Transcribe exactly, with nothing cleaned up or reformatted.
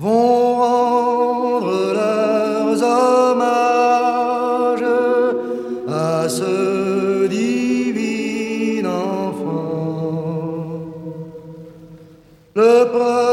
vont rendre leurs hommages à ce divin enfant. Le